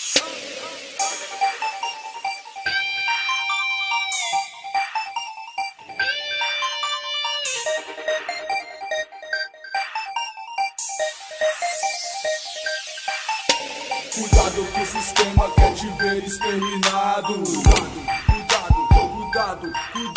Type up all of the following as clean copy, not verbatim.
Cuidado que o sistema quer te ver exterminado. Cuidado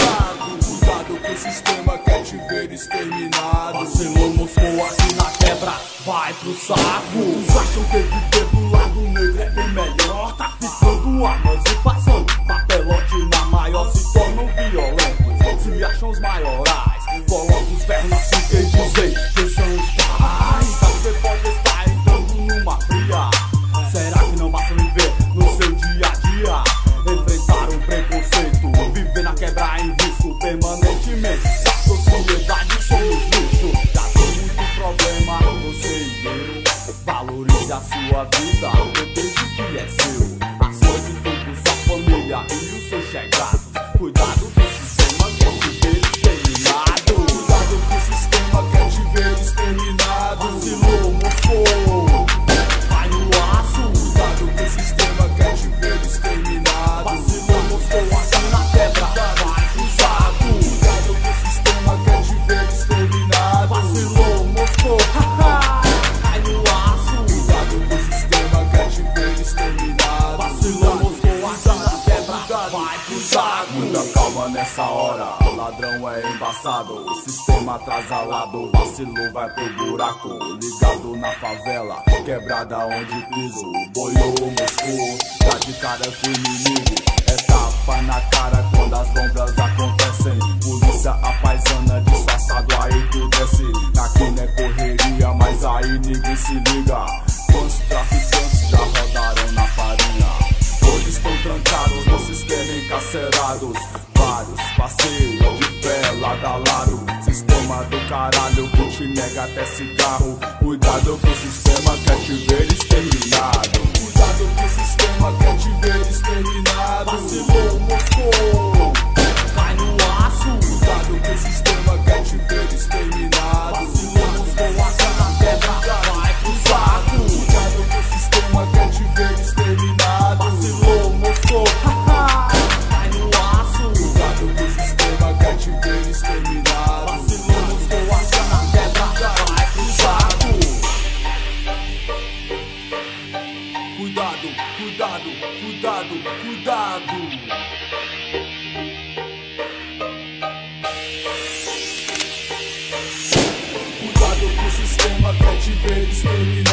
que o sistema quer te ver exterminado. Vacilou, moscou aqui na quebra, vai pro saco. Os acham que viver do lado negro é bem melhor. Tá ficando armas e passando papelote na maior. Se tornam violentos, se acham os maiorais. Colocam os ferros na cinta e dizem que são os pais. Você pode estar entrando numa fria. Será que não basta viver no seu dia a dia? Enfrentar o preconceito, viver na quebra em risco permanentemente. Da sociedade somos lixo. Já tem muito problema, você e eu. Valorize a sua vida, desde que é seu. A sorte tudo, sua família e os seus chegados. Cuidado que o sistema quer te ver exterminado. Cuidado que o sistema quer te ver exterminado. Vacilou, moscou, vai no aço. Cuidado que o sistema quer te ver exterminado. Vacilou, moscou aqui na quebra, vai pro saco. Cuidado que o sistema quer te ver exterminado. Vacilou, moscou, vai no aço. Cuidado que o sistema quer te ver exterminado. Vacilou, moscou aqui na quebra, vai pro saco. Muita calma nessa hora, o ladrão é embaçado. O sistema atrasalado, vacilou, vai pro buraco. Ligado na favela, quebrada onde piso. Boiou, Moscou, dá de cara com o inimigo. É tapa na cara quando as bombas acontecem. Polícia a paisana, disfarçado, aí tu desce. Aqui não é correria, mas aí ninguém se liga. Quantos traficantes já rodaram na farinha? Hoje estão trancados no sistema, encarcerados. Vários passeios de pé lado a lado. Sistema do caralho que te nega até cigarro. Cuidado que o sistema quer te ver exterminado. Cuidado que o sistema quer te ver exterminado. Vacilou, moscou, vai no aço. Cuidado que o sistema quer te ver exterminado. Vacilou, moscou aqui na quebra, vai pro saco. Cuidado que o sistema quer te ver exterminado. Vacilou, moscou, vai no aço. Cuidado que o sistema quer te ver exterminado. Vacilou, moscou aqui na quebra, vai pro saco. Cuidado. Cuidado que o sistema quer te ver exterminado.